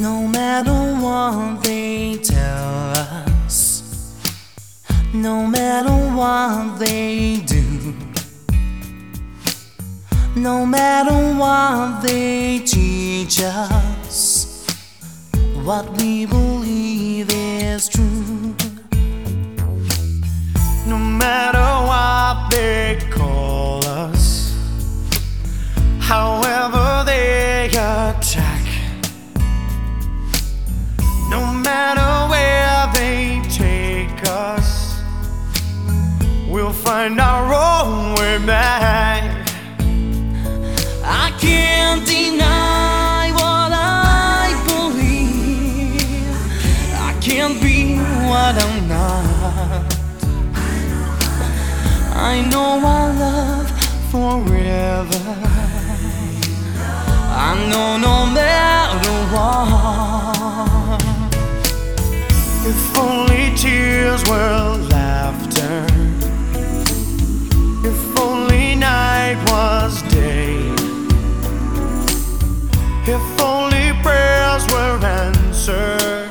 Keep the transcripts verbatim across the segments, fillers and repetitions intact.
No matter what they tell us, no matter what they do, no matter what they teach us, what we believe is true. No matter what they call us, however they attack, no matter where they take us, we'll find our own way back. I can't deny what I believe. I can't be what I'm not. I know our love forever. I know no matter what. If only tears were laughter, if only night was day, if only prayers were answered,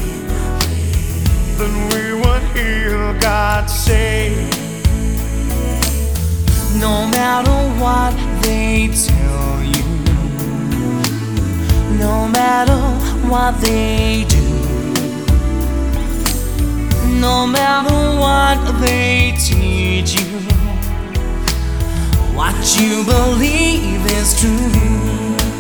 then we would hear God say. No matter what they tell you, no matter what they do, no matter what they teach you, what you believe is true.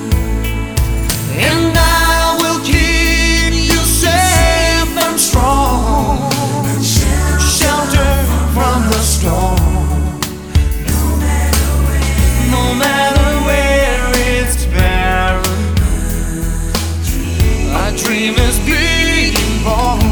And I will keep you safe and strong, sheltered from the storm. No matter where it's barren, a dream is being born.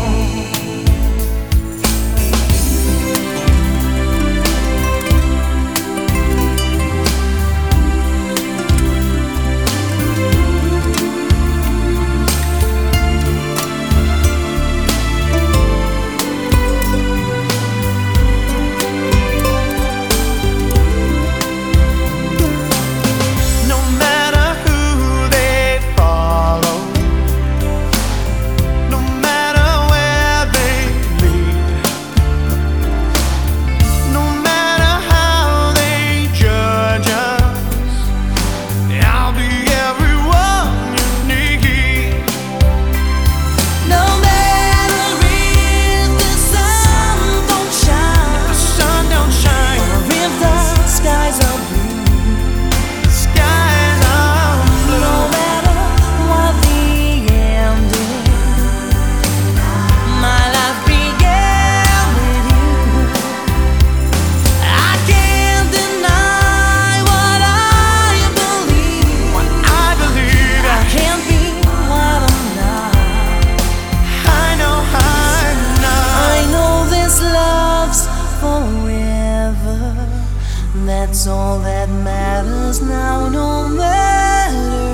That's all that matters now, no matter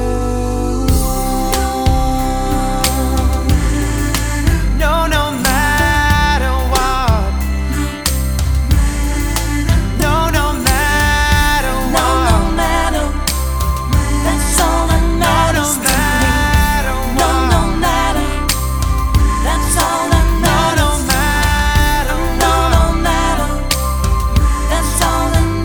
what. No, no matter what. No, no matter what. No, no matter. That's all that matters to me. No, no matter. That's all that matters. No, no matter. No, no matter. That's all that matters.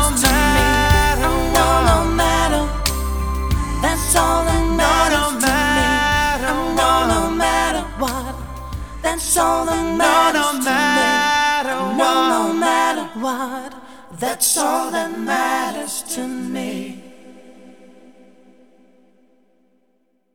That's all that matters to me. No, no matter what. That's all that matters to me. No, no matter what. That's all that matters to me.